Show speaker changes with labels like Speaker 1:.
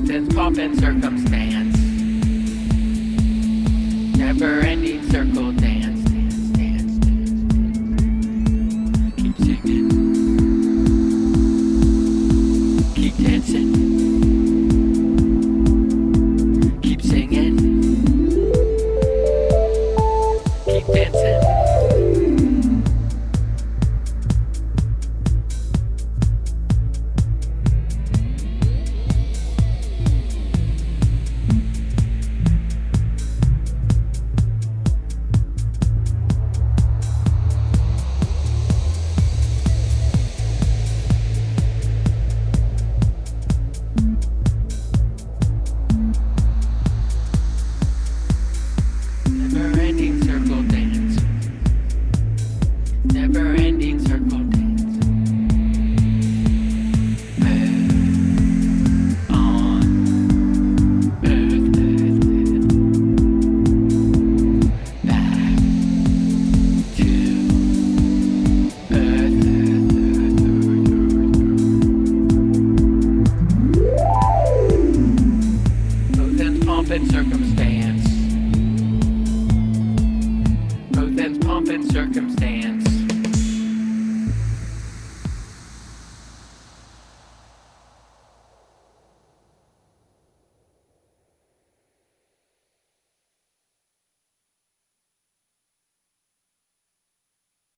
Speaker 1: Both ends pomp and circumstance. Never ending circle dance, dance, dance, dance. Keep singing. Keep dancing. Keep singing. Keep dancing. Never-ending circle dance. Never-ending circle dance. Earth on earth, earth, earth. Back to earth, earth, earth, earth, earth. Both ends pomp and circumstance. Both ends pomp and circumstance.